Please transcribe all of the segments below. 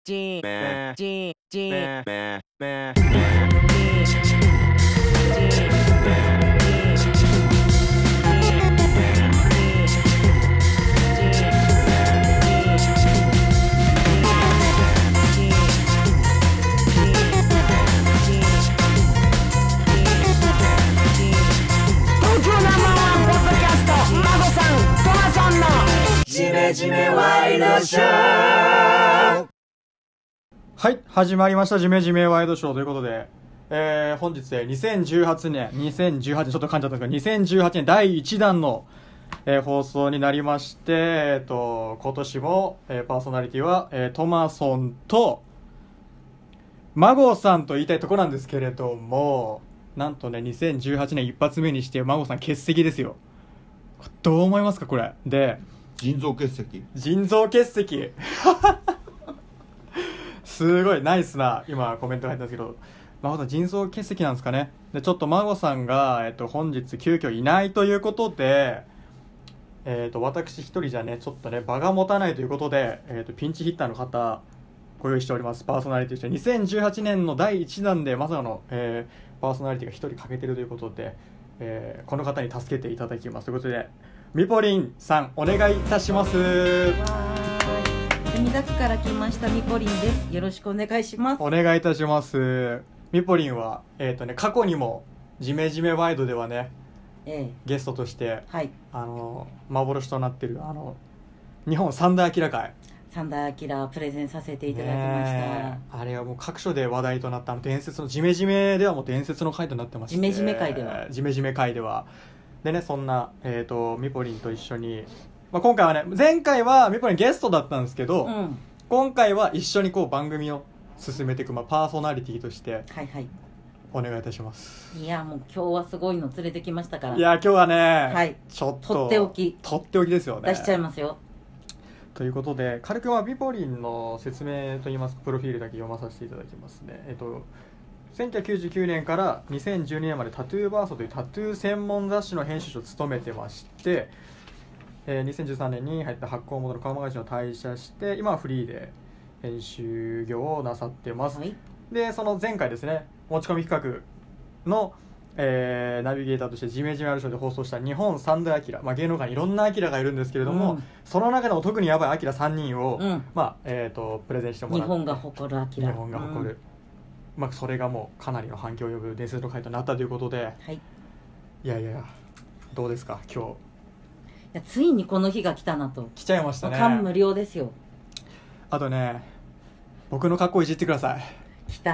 ジメワイドショー。はい、始まりましたジメジメワイドショーということで、本日2018年ちょっと噛んじゃったんですが2018年第1弾の、放送になりまして、今年も、パーソナリティは、トマソンとマゴさんと言いたいところなんですけれども、なんとね2018年一発目にしてマゴさん欠席ですよ。どう思いますかこれで。 腎臓結石すごいナイスな今コメントが入ったんですけど、孫さん腎臓結石なんですかね。でちょっと孫さんが、本日急遽いないということで、私一人じゃねちょっとね場が持たないということで、ピンチヒッターの方ご用意しております。パーソナリティとして2018年の第1弾でまさかの、パーソナリティが一人欠けてるということで、この方に助けていただきますということで、みぽりんさんお願いいたします。 墨田区から来ましたみぽりんです。よろしくお願いします。 お願いいたします。みぽりんは過去にもジメジメワイドではね、ゲストとして、 はい、 幻となっている日本三大明会三大明プレゼンさせていただきました。 あれはもう各所で話題となった伝説のジメジメではもう伝説の回となってまして、 ジメジメ会ではでね、そんな、みぽりんと一緒に、今回はね、前回はみぽりんゲストだったんですけど、今回は一緒にこう番組を進めていく、パーソナリティとして、お願いいたします。 いやもう今日はすごいの連れてきましたから。 いや今日はね、 はい、 ちょっととっておきですよね。 出しちゃいますよ。 ということで軽くみぽりんの説明といいますかプロフィールだけ読まさせていただきますね。1999年から2012年までタトゥーバーストというタトゥー専門雑誌の編集長を務めてまして、2013年に入った発行元の川間会社を退社して今はフリーで編集業をなさってます、はい、でその前回ですね持ち込み企画の、ナビゲーターとしてジメジメあるショーで放送した日本三大明、芸能界にいろんな明がいるんですけれども、その中でも特にヤバい明3人を、プレゼンしてもらって、 日本が誇る明、 日本が誇る、それがもうかなりの反響を呼ぶ伝説の回となったということで、 はい、 いやどうですか今日。 いやついにこの日が来たなと。 来ちゃいましたね。 感無量ですよ。 あとね僕の格好いじってください。 来た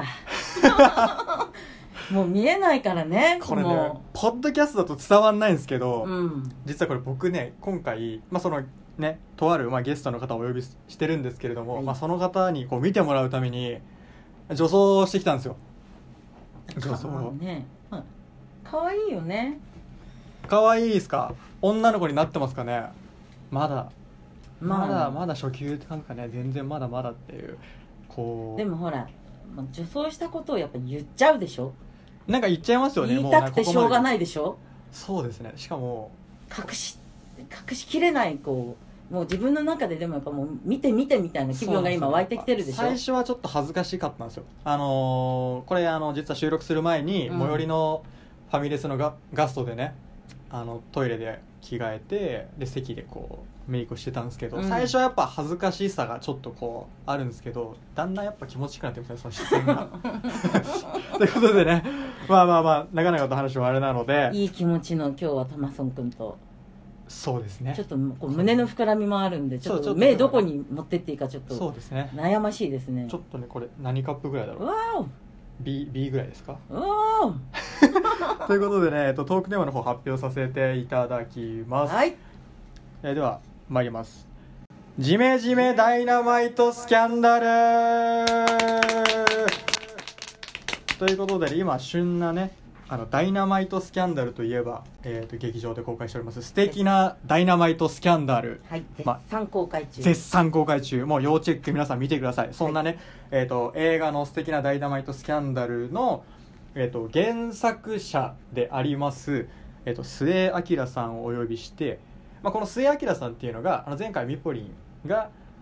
もう見えないからね。 これねポッドキャストだと伝わんないんですけど、実はこれ僕ね今回、そのねとある、ゲストの方をお呼びしてるんですけれども、はい、その方にこう見てもらうために女装してきたんですよ。女装ね、かわいいよね。 かわいいですか。女の子になってますかね。まだ初級って感じかね。全然まだまだっていうこう。 でもほら女装したことをやっぱり言っちゃうでしょ。 なんか言っちゃいますよね。 言いたくてしょうがないでしょ。 そうですね。しかも隠しきれないもう自分の中ででもやっぱもう見てみたいな気分が今湧いてきてるでしょ。 最初はちょっと恥ずかしかったんですよ。これ実は収録する前に最寄りのファミレスのガストでねトイレで着替えてで席でこうメイクをしてたんですけど、最初はやっぱ恥ずかしさがちょっとこうあるんですけど、だんだんやっぱ気持ちよくなってますねその視線がということでねなかなかと話はあれなので、 いい気持ちの今日はトマソン君と。 そうですね。 ちょっとこう胸の膨らみもあるんでちょっと目どこに持ってっていいかちょっとそうですね悩ましいですね。 ちょっとねこれ何カップぐらいだろう。 わーお B ぐらいですか。 おということでね、トークテーマの方発表させていただきます。 はい。 では参ります。ジメジメダイナマイトスキャンダルということで、今旬なねダイナマイトスキャンダルといえば、劇場で公開しております素敵なダイナマイトスキャンダル、 はい、絶賛公開中。もう要チェック皆さん見てください。そんなね、映画の素敵なダイナマイトスキャンダルの、原作者であります、末明さんをお呼びして、この末明さんっていうのが前回みぽりんが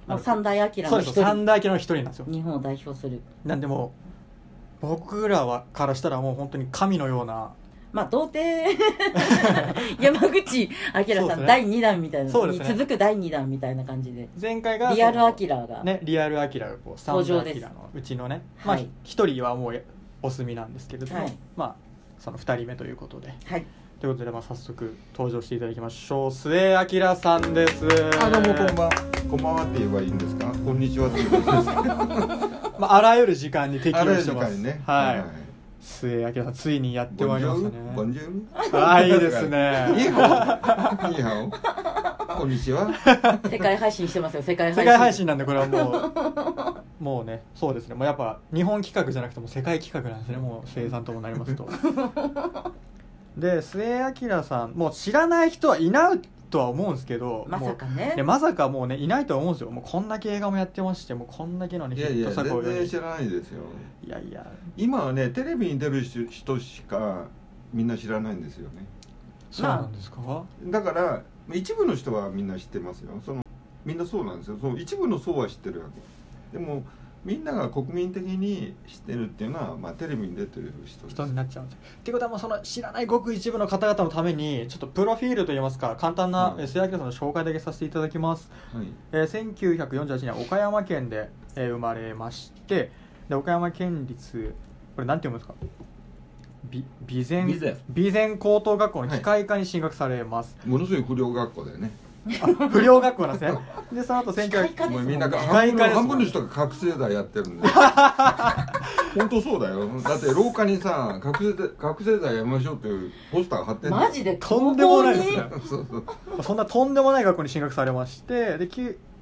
もう三大明そうです、 の一人、 三大明の一人なんですよ。 日本を代表する。 なんでもう僕らはからしたらもう本当に神のような、 まあ童貞山口明さん、 そうですね第2弾みたいな、 そうですねに続く第2弾みたいな感じで、 前回がリアルアそキラが、 のね、リアルアキラがこう三大登場ですアキラのうちのね、まあはい一人はもうお済みなんですけれども、 はいまあその二人目ということで、 はい、 ということで、まあ早速登場していただきましょう。末明さんです。 どうもこんばんは。こんばんはって言えばいいんですか。こんにちはって言えばいいんですか。 まああらゆる時間に適あらゆる用してます。 時間にね。 はい。末明さんついにやってまいりましたね。 ボンジュール。 ああいいですね。 いいハオ。いいハオ。こんにちは。 世界配信してますよ、世界配信。 世界配信なんでこれはもうね、そうですね、もうやっぱ日本企画じゃなくても世界企画なんですね、もう末さんともなりますと。で末明さんもう知らない人はいないとは思うんですけど、 まさかねもうまさかもうねいないと思うんですよ。もうこんだけ映画もやってまして、もうこんだけのねヒッいやいやト作を全然知らないですよ。 いやいや、 今はねテレビに出る人しかみんな知らないんですよね。 そうなんですか。 だから一部の人はみんな知ってますよ。みんなそうなんですよ。その一部の層は知ってるわけ。でもみんなが国民的に知ってるっていうのは、まあ、テレビに出てる人になっちゃうんですよ。っていうことはもうその知らないごく一部の方々のためにちょっとプロフィールといいますか簡単な末明さんの紹介だけさせていただきます。 はい、 1948年岡山県で、生まれまして、で岡山県立これなんて読むんですか、備前高等学校の機械科に進学されます。 ものすごい不良学校だよね。 不良学校なんですね。でその後1900 もうみんな半分の人が覚醒剤やってるんで本当そうだよ。だって廊下にさ覚醒剤やめましょうっていうポスターが貼ってんだよ。 マジでとんでもないですね。 そうそうそんなとんでもない学校に進学されまして、で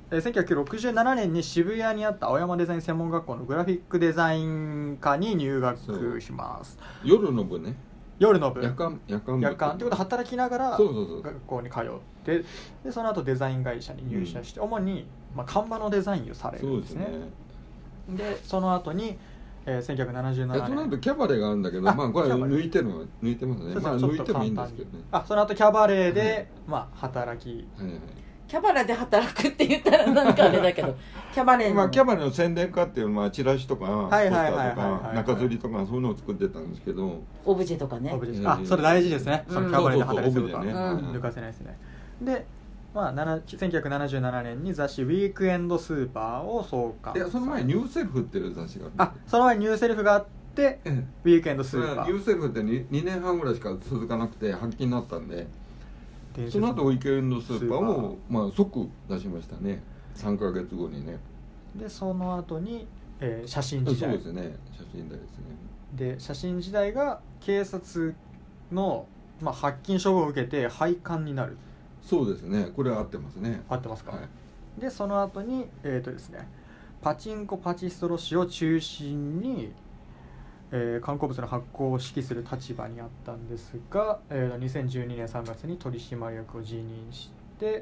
1967年に渋谷にあった青山デザイン専門学校のグラフィックデザイン科に入学します。 夜の部ね。 夜の部夜間ってことで働きながらそう学校に通ってでその後デザイン会社に入社して、主に、まあ、看板のデザインをされるんですね。でその後に、1977年その後キャバレーがあるんだけど、まあこれ抜いてますね。まあ抜いてもいいんですけどね。 その後キャバレーで、まあ、働き、 キャバレーで働くって言ったらなんかあれだけどキャバレーの、 まあ、キャバレーの宣伝課っていう、まあ、チラシとかポスターとか中吊りとかそういうのを作ってたんですけど、 オブジェとかね、 それ大事ですね、そのキャバレーで働くとかそうそう抜かせないですね。で、まあ、1977年に雑誌「ウィークエンドスーパー」を創刊。 いやその前にニューセルフっていう雑誌がある。 その前にニューセルフがあってウィークエンドスーパー。 ニューセルフって 2年半ぐらいしか続かなくて発禁になったんで、その後ウィークエンドスーパーをまあ即出しましたね。3ヶ月後にね。 でその後に、写真時代。 そうですね、写真時代ですね。 で写真時代が警察の、まあ、発禁処分を受けて廃刊になる。 そうですね、これは合ってますね。 合ってますか。 はい、 でその後にですね、パチンコパチスロ誌を中心に観光物の発行を指揮する立場にあったんですが、2012年3月に取締役を辞任して、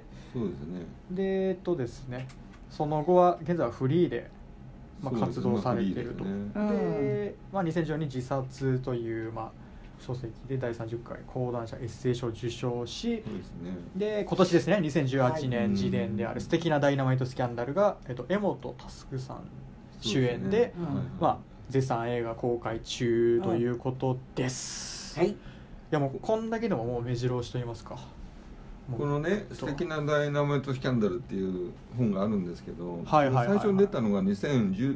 そうですね。 ですね、その後は現在はフリーで、まあ、活動されていると。で、まあ、2014年に自殺という、まあ、書籍で第30回講談社エッセイ賞を受賞し、で今年ですね、2018年時点である素敵なダイナマイトスキャンダルが、柄本佑さん主演で、まあ絶賛映画公開中ということです。 はい。いやもうこんだけでももう目白押しと言いますか。 このね「素敵なダイナマイトスキャンダル」っていう本があるんですけど、 最初に出たのが1982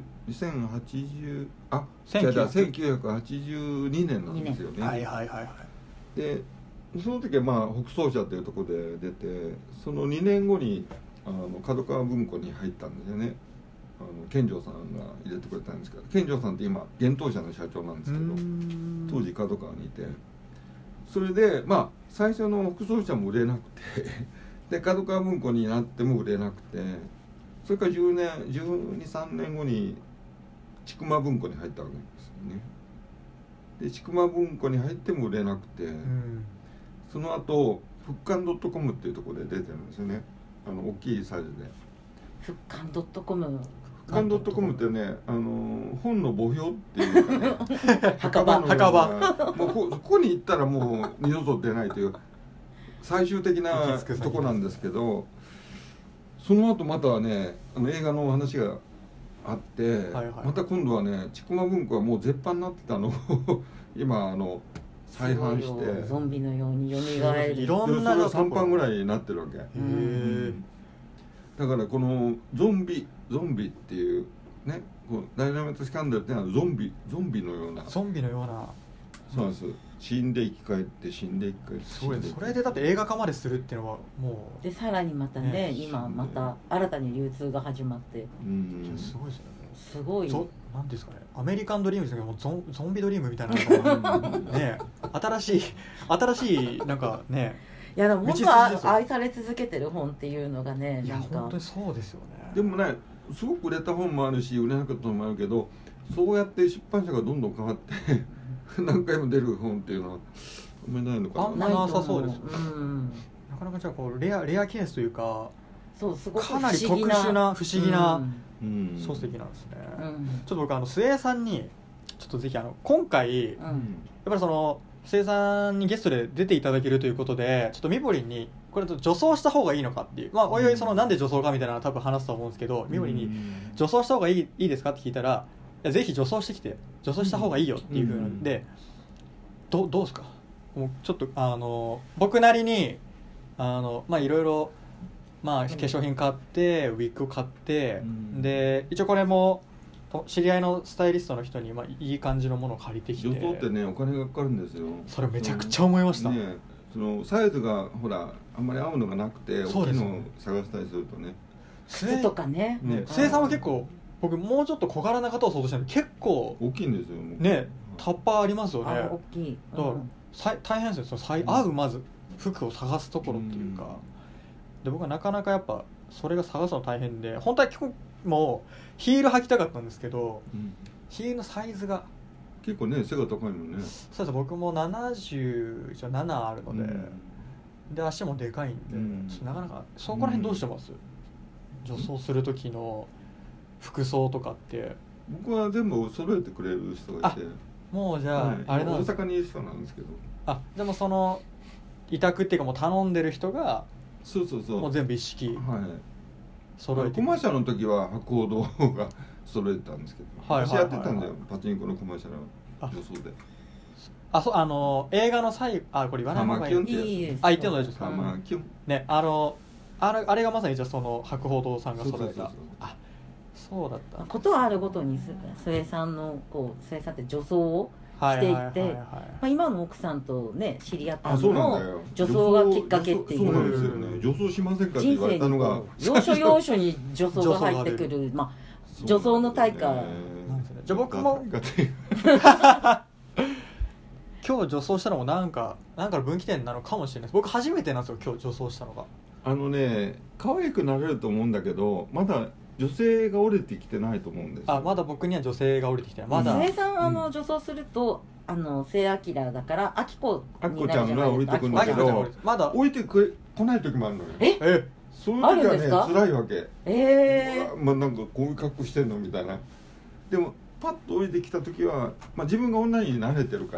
年なんですよね。でその時はまあ北総社というところで出て、その2年後に角川文庫に入ったんですよね。健丈さんが入れてくれたんですけど、健丈さんって今幻冬舎の社長なんですけど、当時角川にいて、それでまあ最初の北総社も売れなくてで角川文庫になっても売れなくて、それから1213年後に千曲文庫に入ったわけですよね。で千曲文庫に入っても売れなくて、その後復刊 .com っていうところで出てるんですよね。大きいサイズで復刊 .com 復刊 .com ってね、本の墓標っていうかね墓場もうここに行ったらもう二度と出ないという最終的なとこなんですけど、 その後またね映画の話があって、はいはい、また今度はねちくま文庫はもう絶版になってたのを今再販してゾンビのように蘇るいろんなそれが3版ぐらいになってるわけ。だからこのゾンビっていうね、こうダイナマイトスキャンダルっていうのはゾンビのようなそうなんです。死んで生き返って死んで生き返ってすごい。それでだって映画化までするっていうのはもうでさらにまたね今また新たに流通が始まって、 すごいですよね。 すごいなんですかね、アメリカンドリームですけどもゾンビドリームみたいなね新しいなんかね。 いやでも本当は愛され続けてる本っていうのがね、 いや本当にそうですよね。 でもねすごく売れた本もあるし売れなかった本もあるけど、そうやって出版社がどんどん変わって何回も出る本っていうのはあんまりないのかな。 あんまなさそうですよね。なかなかじゃあこうレアケースというか、 そうすごくかなり特殊な不思議な書籍なんですね。ちょっと僕末江さんにちょっとぜひ今回、やっぱりその末江さんにゲストで出ていただけるということで、ちょっとみぼりんにこれと女装した方がいいのかっていう、おいおいそのなんで女装かみたいなのは多分話すと思うんですけど、みぼりんに女装した方がいいですかって聞いたら、いやぜひ女装してきて女装した方がいいよっていう風なんで、どうですか。もうちょっと僕なりにいろいろ化粧品買ってウィッグ買って、で一応これも知り合いのスタイリストの人にいい感じのものを借りてきて、 女装ってねお金がかかるんですよ。 それめちゃくちゃ思いました、 ね、そのサイズがほらあんまり合うのがなくて大きいのを探したりするとね、 靴とかね。 末江さんは結構僕もうちょっと小柄な方を想像したので結構大きいんですよね、タッパーありますよね。 大きい。 だから大変ですよ、合うまず服を探すところっていうか、で僕はなかなかやっぱそれが探すの大変で、本当は今日もヒール履きたかったんですけど、ヒールのサイズが結構ね背が高いもんね。 そうです。僕も77あるので、で足もでかいんで、ちょっとなかなかそこら辺どうしてます？女装する時の服装とかって。 僕は全部揃えてくれる人がいて、 もうじゃあ、あれなんです大阪にいる人なんですけど、 でもその委託っていうかもう頼んでる人がそうもう全部一式揃えて、 コマーシャルの時は博報堂が揃えてたんですけど、私やってたんだよ、パチンコのコマーシャルの女装で。 映画の最後これ言わない方がいい。言っても大丈夫ですか。ね、あれがまさにじゃあその博報堂さんが揃えた。そうだった。 ことはあるごとに末江さんって女装をしていて、今の奥さんとね知り合ったのも女装がきっかけっていう。 そうなんですよね。女装しませんかって言われたのが要所要所に女装が入ってくる、女装の大会。 じゃあ僕も今日女装したのもなんかの分岐点なのかもしれないです。僕初めてなんですよ今日女装したのが。 可愛くなれると思うんだけど、まだ女性が降りてきてないと思うんですよ。 まだ僕には女性が降りてきてない。まだ末江さん女装すると末明だからあきこになるじゃないですか。あきこちゃんが降りてくるんだけど、まだ降りてこない時もあるのよ。そういう時はね辛いわけ。なんかこういう格好してんのみたいな。でもパッと降りてきた時は、自分が女に慣れてるから、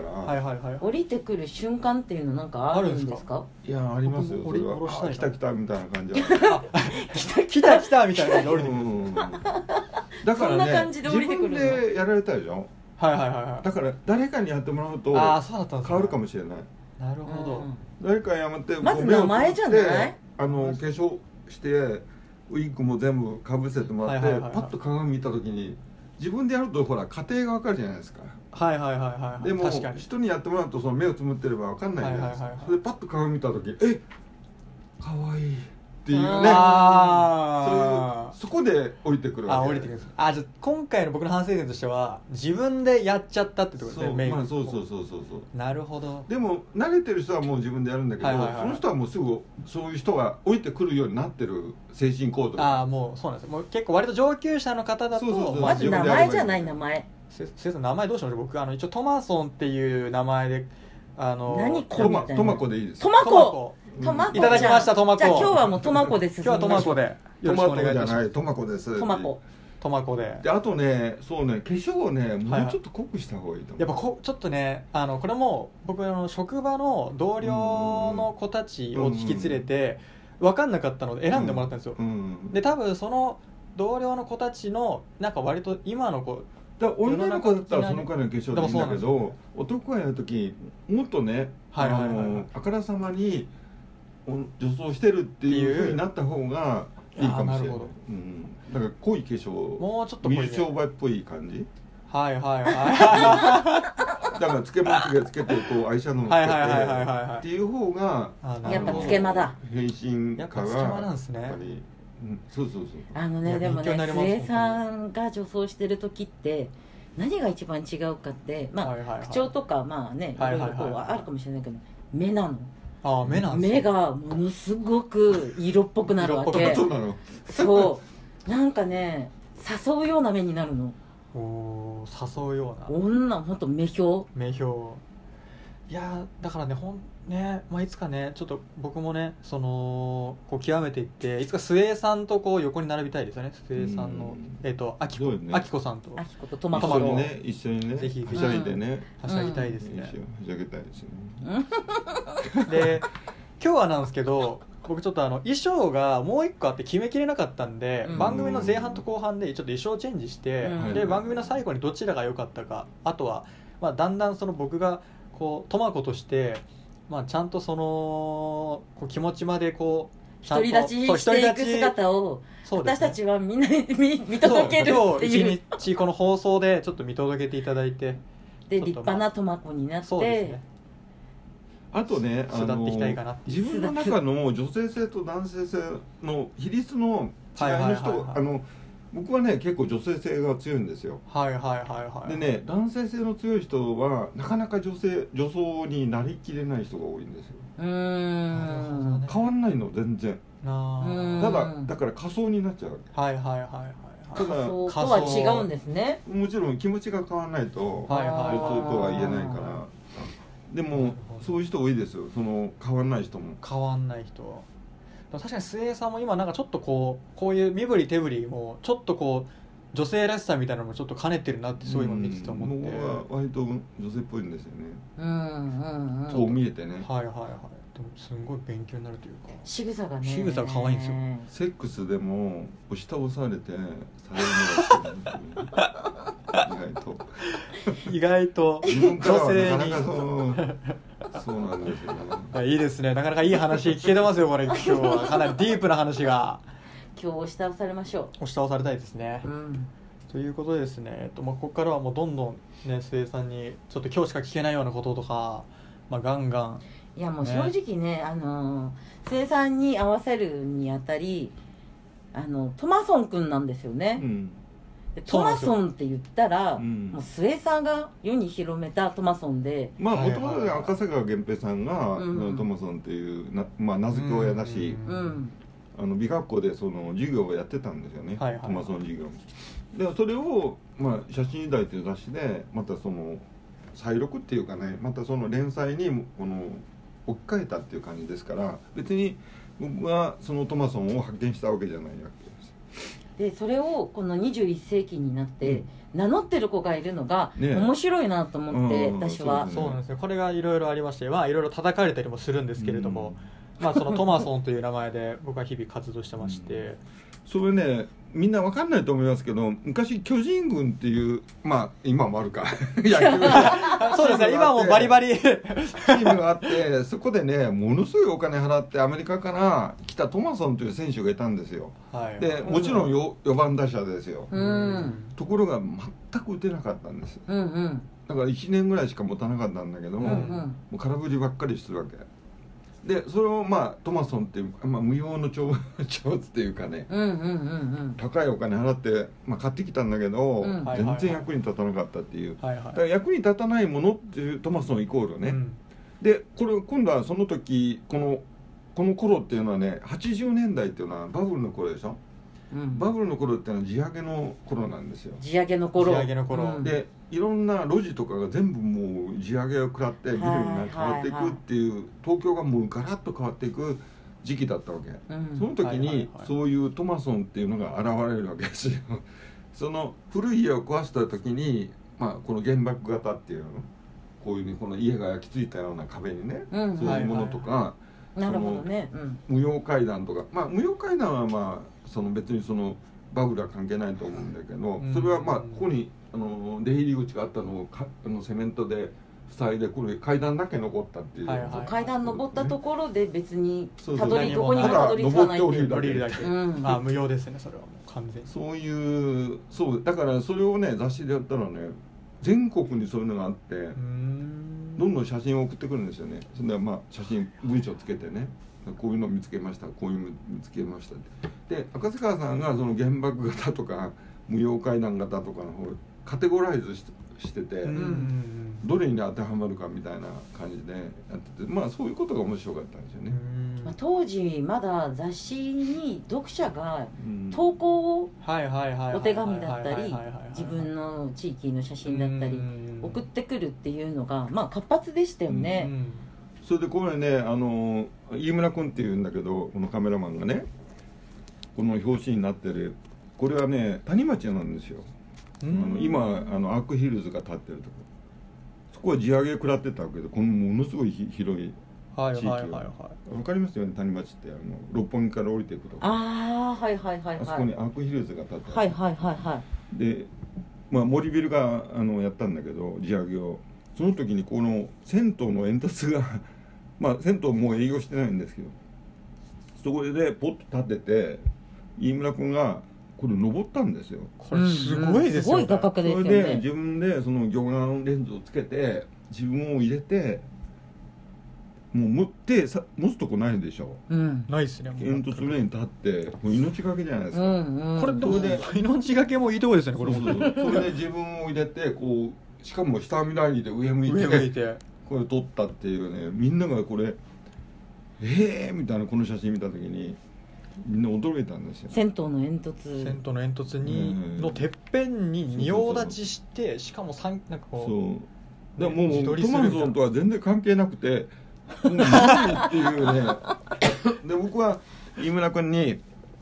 降りてくる瞬間っていうのなんかあるんですか？ いやありますよ。それは来た来たみたいな感じ。 来た来たみたいな感じで降りてくる。 だからね自分でやられたでしょ。だから誰かにやってもらうと変わるかもしれない。 なるほど。 誰かやめてまず名前じゃない？ 化粧してウィッグも全部かぶせてもらってパッと鏡見た時に自分でやるとほら過程が分かるじゃないですか。でも人にやってもらうとその目をつむってれば分かんないじゃないですか。それでパッと鏡見た時かわいいっていうね、そこで降りてくるわけ。 降りてくる。じゃあ今回の僕の反省点としては自分でやっちゃったってことですね。メイク。 そうなるほど。 でも慣れてる人はもう自分でやるんだけど、その人はもうすぐそういう人が降りてくるようになってる精神構造。 もうそうなんです。もう結構割と上級者の方だとまず名前じゃない名前。 先生名前どうしましょう。僕一応トマソンっていう名前で何これみたいな。 トマコでいいです。 トマコいただきましたトマコ。 じゃあ今日はもうトマコで進みましょう。 今日はトマコでよろしくお願いいたします。 トマコです。 トマコで。 あとね、化粧をねもうちょっと濃くした方がいいと思う。 やっぱちょっとねこれも僕職場の同僚の子たちを引き連れて分かんなかったので選んでもらったんですよ、で多分その同僚の子たちのなんか割と今の子だ女の子だったらそのくらいの化粧でいいんだけど、男がやるときもっとね、あからさまに女装してるっていう風になった方がいいかもしれない。だから濃い化粧、 もうちょっと濃い、 水商売っぽい感じ。 はいはいはいだからつけまつげつけてこうアイシャドウつけてっていう方がやっぱつけまだ。 変身やっぱつけまなんですね。 そうでもね、末江さんが女装してる時って何が一番違うかって、まあ口調とかまあね、いろいろこうあるかもしれないけど、目なの。 目なんですね。 目がものすごく色っぽくなるわけ。そう、なんかね、誘うような目になるの。 誘うような女、ほんと目標。 いやだからね、まあ、いつかねちょっと僕もねこう極めていっていつか末江さんとこう横に並びたいですよね。末江さんのあきこさんとトマトね、一緒にねぜひはしゃいでね、 はしゃぎたいですね。 はしゃぎたいですね。で今日はなんですけど、僕ちょっと衣装がもう一個あって決めきれなかったんで、番組の前半と後半でちょっと衣装チェンジして、で番組の最後にどちらが良かったか、あとは、まあ、だんだん僕がこうトマコとして、まあ、ちゃんとこう気持ちまでこう独り立ちしていく姿を私たちはみんなに見届けるっていう。 一日この放送でちょっと見届けていただいて、 で立派なトマコになって、そうですね。 あとね、自分の中の女性性と男性性の比率の違いの人、僕はね結構女性性が強いんですよ。でね、男性性の強い人はなかなか女装になりきれない人が多いんですよ。変わんないの全然。だから仮装になっちゃうわけ。 仮装とは違うんですね。 もちろん気持ちが変わらないと女装とは言えないから。でもそういう人多いですよ。変わんない人も。 確かに末江さんも今なんかちょっとこういう身振り手振りもちょっとこう女性らしさみたいなのもちょっと兼ねてるなってそういうの見てて思って。 僕は割と女性っぽいんですよね。そう見えてね。 でもすごい勉強になるというか。 仕草が可愛いんですよ。 セックスでも押し倒されてされるのが好きなんですよ。 意外と自分からはなかなかそうなんですよね。 いいですね。なかなかいい話聞けてますよこれ。今日はかなりディープな話が。 今日押し倒されましょう。 押し倒されたいですね。ということでですね、ここからはもうどんどんね末江さんにちょっと今日しか聞けないようなこととか、まあ、ガンガン。 いやもう正直ね、末江さんに合わせるにあたりトマソンくんなんですよね。トマソンって言ったら、もう末江さんが世に広めたトマソンで、 まあもともと赤坂源平さんが、トマソンっていう名付け親だし、美学校で授業をやってたんですよね、トマソン授業で。それを、写真時代という雑誌でまた再録っていうかね、また連載に置き換えたっていう感じですから、別に僕はそのトマソンを発見したわけじゃないわけです。 でそれをこの21世紀になって名乗ってる子がいるのが面白いなと思って、私はそうなんですよ。これがいろいろありまして、いろいろ叩かれたりもするんですけれども、そのトマソンという名前で僕は日々活動してまして、 それねみんな分かんないと思いますけど、昔巨人軍っていう今もあるか野球そうですね、今もバリバリチームがあって、そこでねものすごいお金払ってアメリカから来たトマソンという選手がいたんですよ。でもちろん4番打者ですよ。ところが全く打てなかったんです。だから1年ぐらいしか持たなかったんだけども、もう空振りばっかりするわけで、それをトマソンっていう、無用の長物っていうかね、高いお金払って、買ってきたんだけど、全然役に立たなかったっていう、だから役に立たないものっていうトマソンイコールね、で今度はその時この頃っていうのはね、80年代っていうのはバブルの頃でしょ。バブルの頃っていうのは地上げの頃なんですよ。 地上げの頃で、いろんな路地とかが全部もう地上げを食らってビルに変わっていくっていう、東京がもうガラッと変わっていく時期だったわけ。その時にそういうトマソンっていうのが現れるわけですよ。その古い家を壊した時に、この原爆型っていうの、こういうこの家が焼き付いたような壁にね、そういうものとか、 なるほどね、 無用階段とか、まあ無用階段はまあその別にそのバブルは関係ないと思うんだけど、それはまあここに出入り口があったのをセメントで塞いで、これ階段だけ残ったっていう、 階段登ったところで別にどこにもたどり着かないっていう、 降りるだけ、無用ですね、それはもう完全に。 そういうそうだからそれをね雑誌でやったらね、全国にそういうのがあって、どんどん写真を送ってくるんですよね。それでまあ写真文章つけてね、こういうの見つけました、こういうの見つけましたって。で赤瀬川さんがその原爆型とか無用階段型とかの方カテゴライズしてて、どれに当てはまるかみたいな感じでやってて、まあそういうことが面白かったんですよね。 当時まだ雑誌に読者が投稿をお手紙だったり自分の地域の写真だったり送ってくるっていうのがまあ活発でしたよね。 それでこれね飯村君っていうんだけど、このカメラマンがねこの表紙になってるこれはね谷町なんですよ。今アークヒルズが建ってるところ、そこは地上げ食らってたわけで、このものすごい広い地域を分かりますよね、谷町って六本木から降りていくとこ、 あそこにアークヒルズが建ってる、 で、まあ、森ビルがやったんだけど地上げを、その時にこの銭湯の煙突がまあ銭湯もう営業してないんですけど、そこでポッと立てて飯村君がこれ登ったんですよ。 これすごいですよね。 すごい画角ですよね。 それで自分でその魚眼レンズをつけて自分を入れて、もう持つとこないでしょ。 ないですね。 煙突の上に立ってもう命がけじゃないですか。 これでも命がけもいいとこですよね。これそれで自分を入れてこう、しかも下見ないで上向いてこれ撮ったっていうね、みんながこれみたいな、この写真見た時にみんな驚いたんですよ。 銭湯の煙突にのてっぺんに仁王立ちして、しかもなんかこう、だからもうトマソンとは全然関係なくてもう何っていうねで僕は飯村君に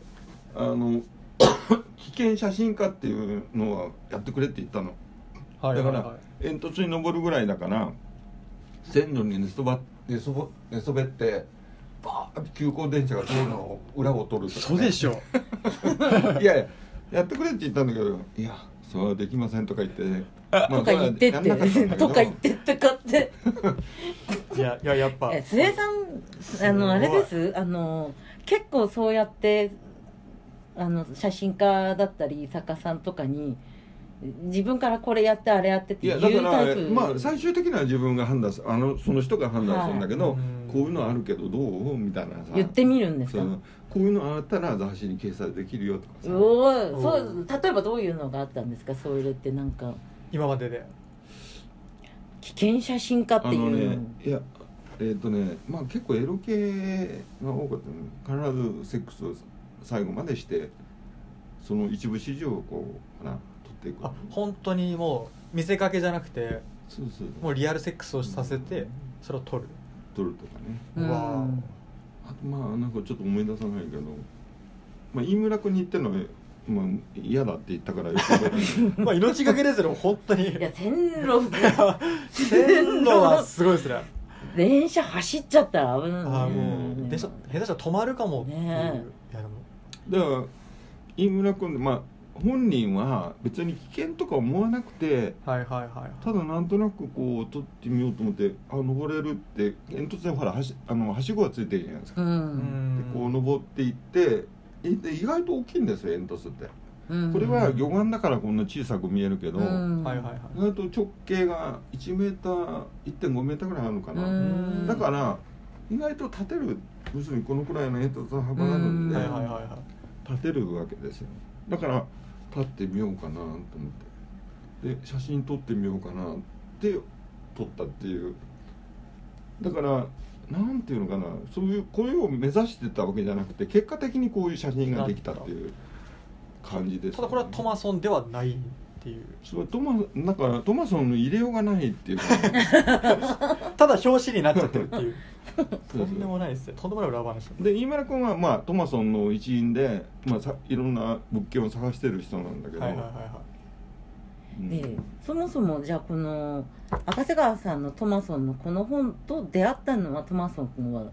危険写真家っていうのはやってくれって言ったの。だから煙突に登るぐらいだから線路に寝そべってバーッ急行電車が通るのを裏を取るとか、 そうでしょいややってくれって言ったんだけど、いやそれはできませんとか言って、 とか言ってってかっていややっぱ須江さんあれです結構そうやって写真家だったり作家さんとかに自分からこれやってあれやってっていうタイプ。 いやだからまあ最終的には自分が判断する、その人が判断するんだけど、こういうのあるけどどうみたいなさ言ってみるんですか。 こういうのあったら雑誌に掲載できるよとかさ。 そう例えばどういうのがあったんですか。そういうってなんか今までで危険写真家っていうのいやまあ結構エロ系が多かったね。必ずセックスを最後までしてその一部始終をこう取っていく。 本当にもう見せかけじゃなくて、もうリアルセックスをさせてそれを撮るとかね。あとまあなんかちょっと思い出さないけど、まあ飯村君に言ってるのはまあ嫌だって言ったからよく覚えてるまあ命がけですよ本当に。 いや線路はすごいですね。 電車走っちゃったら危ない。 もう電車下手したら止まるかもっていう。いやでもだから飯村君まあ本人は別に危険とか思わなくて、ただなんとなくこう撮ってみようと思って登れるって煙突でほらはしごがついてるじゃないですか。でこう登っていって意外と大きいんですよ煙突って。これは魚眼だからこんな小さく見えるけど、意外と直径が1メーター 1.5 メーターぐらいあるのかな。だから意外と立てる、要するにこのくらいの煙突の幅があるんで立てるわけですよ。だから立ってみようかなと思ってで写真撮ってみようかなって撮ったっていう。だからなんていうのかな、そういうこれを目指してたわけじゃなくて結果的にこういう写真ができたっていう感じです、ね。 ただこれはトマソンではないっていう。 それなんかトマソンの入れようがないっていうただ表紙になっちゃってるっていうとんでもないですよ。とんでもない裏話で飯村君はまあトマソンの一員で、まあ、いろんな物件を探してる人なんだけど、 でそもそもじゃあこの赤瀬川さんのトマソンのこの本と出会ったのはトマソン君は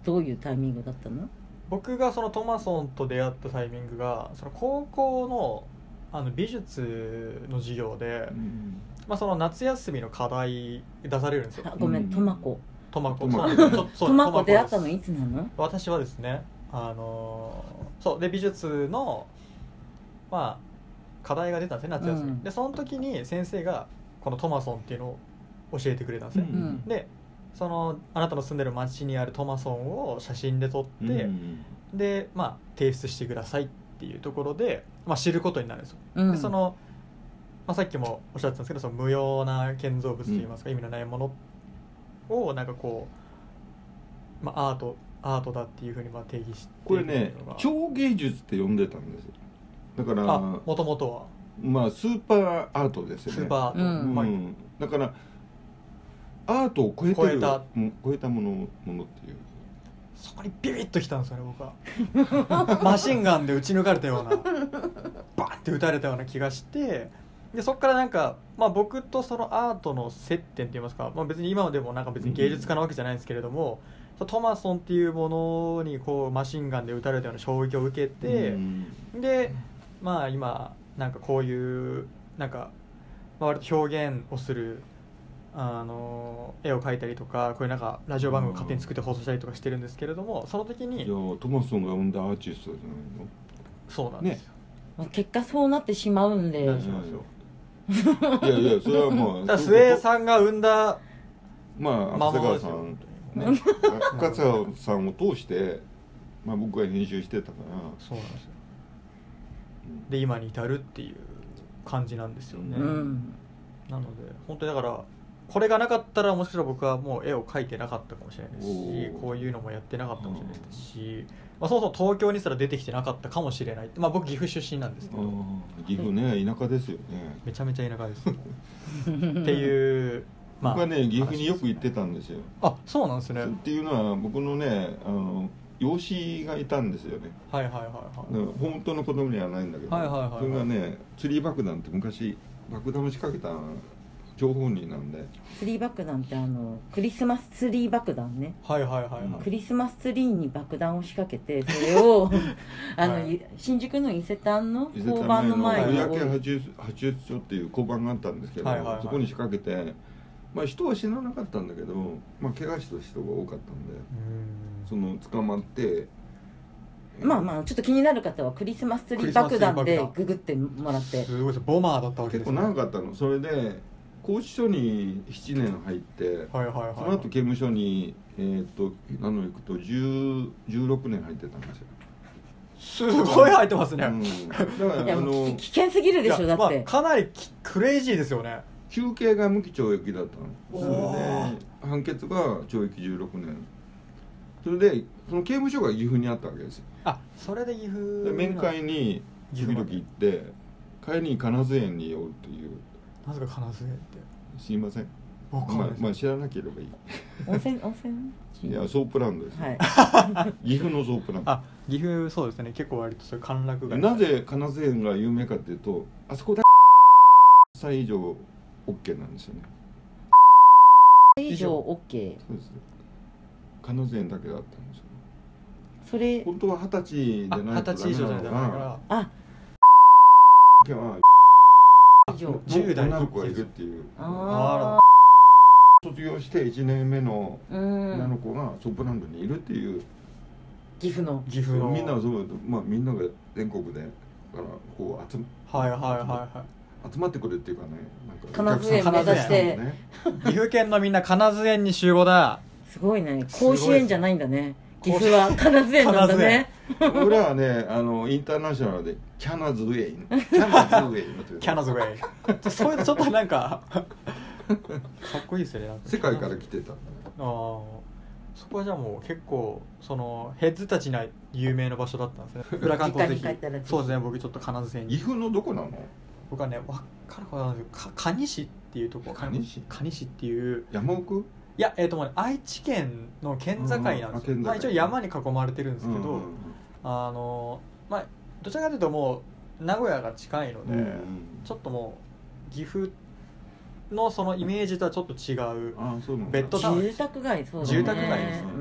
どういうタイミングだったの？ 僕がそのトマソンと出会ったタイミングがその高校の美術の授業で、その夏休みの課題出されるんですよ。 ごめん、トマコトマコ出会ったのいつなの？ 私はですね、そうで美術の課題が出たんですね、夏休み、でその時に先生がこのトマソンっていうのを教えてくれたんですね、でそのあなたの住んでる町にあるトマソンを写真で撮って、で提出してくださいっていうところで、知ることになるんですよ、でその、さっきもおっしゃってたんですけど、その無用な建造物といいますか、意味のないものをなんかこう、アートだっていうふうに定義して、 これね超芸術って呼んでたんですよ。だからもともとはスーパーアートですよね。 スーパーアート、 だからアートを超えたものっていう、 そこにビビッときたんですよね、僕はマシンガンで撃ち抜かれたようなバーって撃たれたような気がして、でそこからなんか、僕とそのアートの接点といいますか、別に今でもなんか別に芸術家なわけじゃないんですけれども、トマソンっていうものにこうマシンガンで撃たれたような衝撃を受けて、で今なんかこういうなんか、割と表現をする絵を描いたりとか、こういうなんかラジオ番組を勝手に作って放送したりとかしてるんですけれども、その時にじゃあトマソンが生んだアーティストじゃないの？ そうなんですよ、 結果そうなってしまうんで、 いやそれはだ末江さんが生んだ赤瀬川さん赤瀬川さんを通して、僕が編集してたから、 そうなんですよ、で今に至るっていう感じなんですよね、なので本当にだからこれがなかったらもしかしたら僕はもう絵を描いてなかったかもしれないですし、こういうのもやってなかったかもしれないですし、そもそも東京にすら出てきてなかったかもしれない。僕岐阜出身なんですけど、 岐阜ね田舎ですよね。 めちゃめちゃ田舎ですっていう僕はね岐阜によく行ってたんですよ。 あ、そうなんですね。 っていうのは僕のね養子がいたんですよね。本当の子供にはないんだけど、それがねツリー爆弾って昔爆弾を仕掛けた張本人なんで。 ツリー爆弾ってクリスマスツリー爆弾ね。クリスマスツリーに爆弾を仕掛けて、それを新宿の伊勢丹の交番の前に有明発出所っていう交番があったんですけど、そこに仕掛けて、人は死ななかったんだけど、怪我した人が多かったんで、その捕まって。 ちょっと気になる方はクリスマスツリー爆弾でググってもらって。 すごいです、ボマーだったわけですね。 結構長かったの。それで拘置所に7年入って、その後刑務所に行くと16年入ってたんですよ。 すごい入ってますね、 だから危険すぎるでしょ。だってかなりクレイジーですよね。 求刑が無期懲役だったの。それで判決が懲役16年。それでその刑務所が岐阜にあったわけですよ。 それで岐阜で面会に時々行って帰りに金津園に寄るっていう。 なぜか金津園ってすいません、知らなければいい。 温泉いやソープランドです、岐阜のソープランド。 岐阜そうですね、結構割とそういう歓楽街。 なぜ金津園が有名かっていうと、あそこで歳以上 OK なんですよね。 以上 OK。 そうです。金津園だけだったんですよ。 それ本当は20歳でないとダメなのが、 20歳以上じゃないから、10代女の子がいるっていう。卒業して1年目の女の子がソープランドにいるっていう。 岐阜のみんなはそう、みんなが全国でからこう集まってくるっていうかね、 金津園目指して岐阜県のみんな金津園に集合だ。 すごいね。甲子園じゃないんだね。岐阜は金津園なんだね。 俺はねインターナショナルでキャナズウェイそういうのちょっとなんかかっこいいですよね。 世界から来てた。 そこはじゃあもう結構そのヘッズたちには有名な場所だったんですね。裏関東的。そうですね、僕ちょっと金津園に。 岐阜のどこなの？ 僕はね分かるかなんですけど、蟹市っていうところ。蟹市っていう山奥？ いや愛知県の県境なんですよ。一応山に囲まれてるんですけど、どちらかというともう名古屋が近いので、ちょっともう岐阜のそのイメージとはちょっと違うベッドタウン。 住宅街、そうだね。 住宅街ですね。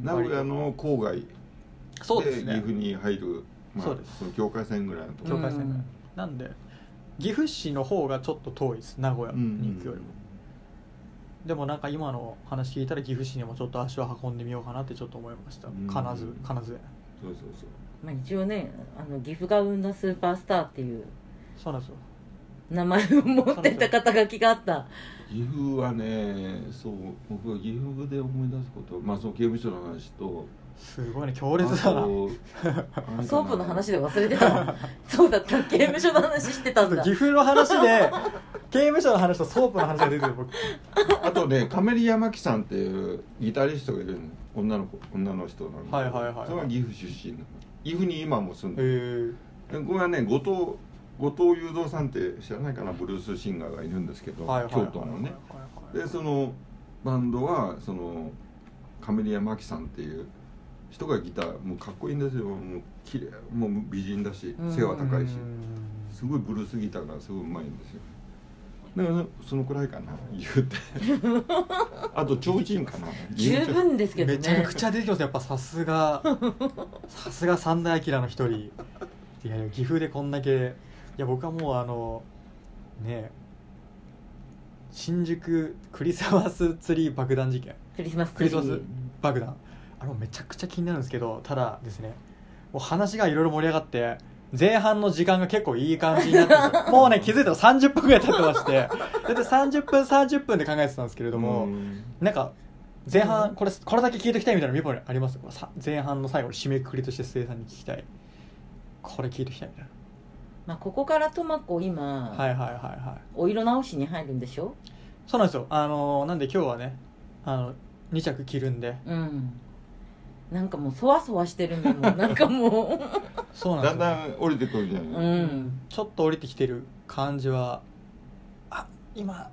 名古屋の郊外でそうですね、 岐阜に入る、 そうです、 その境界線ぐらいのところ、 境界線なんで岐阜市の方がちょっと遠いです、名古屋に行くよりも、でもなんか今の話聞いたら岐阜市にもちょっと足を運んでみようかなってちょっと思いました、金津。 そうそうそう、 まあ、一応ね岐阜が生んだスーパースターっていうそうなんですよ、 名前を持ってた肩書きがあった。 岐阜はね、そう僕は岐阜で思い出すこと、まあその刑務所の話と、 すごいね、強烈だな。 ソープの話で忘れてたそうだった、刑務所の話してたんだ。 岐阜の話で刑務所の話とソープの話が出てる僕。 あとね、カメリア・マキさんっていうギタリストがいるの、女の人なんだけど、 はいはいはい、 それは岐阜出身なの。岐阜に今も住んでる。これはね、後藤雄三さんって知らないかな、ブルースシンガーがいるんですけど、京都のね。でそのバンドはそのカメリア・マキさんっていう人がギター、もうかっこいいんですよ、もう綺麗、もう美人だし背は高いし、すごいブルースギターがすごいうまいんですよ。だからそのくらいかな言うてあと提灯かな、 十分ですけどね。 めちゃくちゃ出てきます、やっぱさすが三大明の一人。いや岐阜でこんだけ、いや僕はもうね、新宿クリスマスツリー爆弾事件、 クリスマス爆弾、めちゃくちゃ気になるんですけど、ただですね、もう話がいろいろ盛り上がって前半の時間が結構いい感じになってるんですよもうね、気づいたら30分ぐらい経ってまして、だいたい30分で考えてたんですけれども、なんか前半これだけ聞いておきたいみたいな見本あります？前半の最後に締めくくりとして末さんに聞きたい、これ聞いておきたいみたいな。 まあ、ここからトマコ今、お色直しに入るんでしょ？ そうなんですよ。なんで今日はね、2着着るんで、 なんかもうそわそわしてるんで、もなんかもうそうなんですよ、 だんだん降りてくるじゃない、 ちょっと降りてきてる感じは、今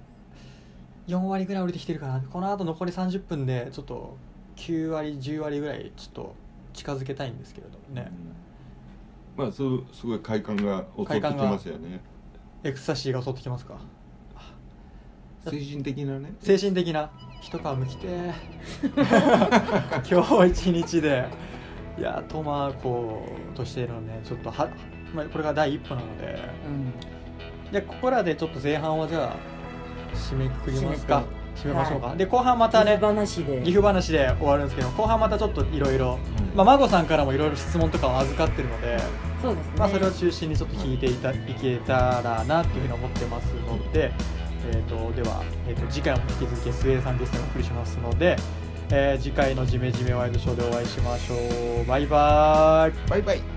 4割ぐらい降りてきてるかな。この後残り30分でちょっと9割10割ぐらいちょっと近づけたいんですけれどもね、 まあすごい快感が襲ってきますよね。 エクスタシーが襲ってきますか。 精神的なね、 精神的な一皮むきて今日一日で、いやトマコとしてのね、ちょっとこれが第一歩なので、でここらでちょっと前半はじゃあ締めくくりますか。締めましょうか。で後半またね、岐阜話で終わるんですけど、後半またちょっといろいろ、孫さんからもいろいろ質問とかを預かってるので、 そうですね、 それを中心にちょっと聞いていけたらなっていうふうに思ってますので、では、次回も引き続き SA さんゲストにお送りしますので、次回のジメジメワイドショーでお会いしましょう。バイバーイ。 バイバイ。